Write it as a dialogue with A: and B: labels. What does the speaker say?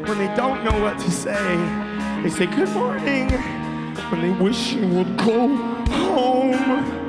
A: when they don't know what to say, they say good morning when they wish you would go home.